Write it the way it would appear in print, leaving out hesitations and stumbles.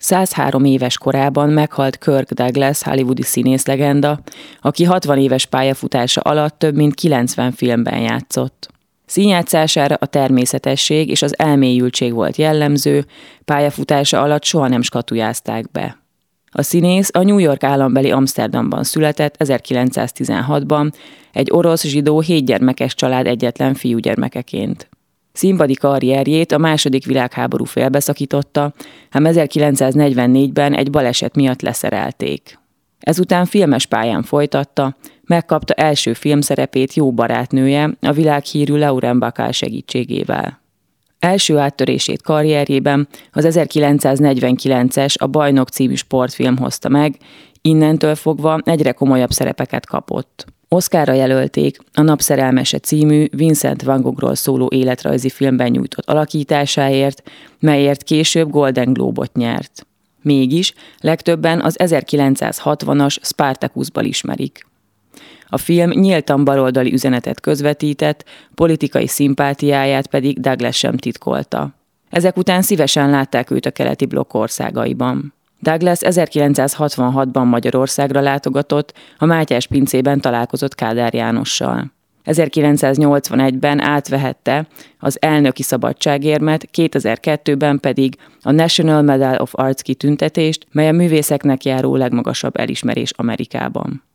103 éves korában meghalt Kirk Douglas, hollywoodi színészlegenda, aki 60 éves pályafutása alatt több mint 90 filmben játszott. Színjátszására a természetesség és az elmélyültség volt jellemző, pályafutása alatt soha nem skatujázták be. A színész a New York állambeli Amsterdamban született 1916-ban, egy orosz zsidó 7 gyermekes család egyetlen fiúgyermekeként. Színpadi karrierjét a II. Világháború félbeszakította, ám 1944-ben egy baleset miatt leszerelték. Ezután filmes pályán folytatta, megkapta első filmszerepét jó barátnője, a világhírű Lauren Bacall segítségével. Első áttörését karrierjében az 1949-es A Bajnok című sportfilm hozta meg, innentől fogva egyre komolyabb szerepeket kapott. Oscarra jelölték a Napszerelmese című Vincent van Goghról szóló életrajzi filmben nyújtott alakításáért, melyért később Golden Globe-ot nyert. Mégis legtöbben az 1960-as Spartacusból ismerik. A film nyíltan baloldali üzenetet közvetített, politikai szimpátiáját pedig Douglas sem titkolta. Ezek után szívesen látták őt a keleti blokk országaiban. Douglas 1966-ban Magyarországra látogatott, a Mátyás-pincében találkozott Kádár Jánossal. 1981-ben átvehette az elnöki szabadságérmet, 2002-ben pedig a National Medal of Arts kitüntetést, mely a művészeknek járó legmagasabb elismerés Amerikában.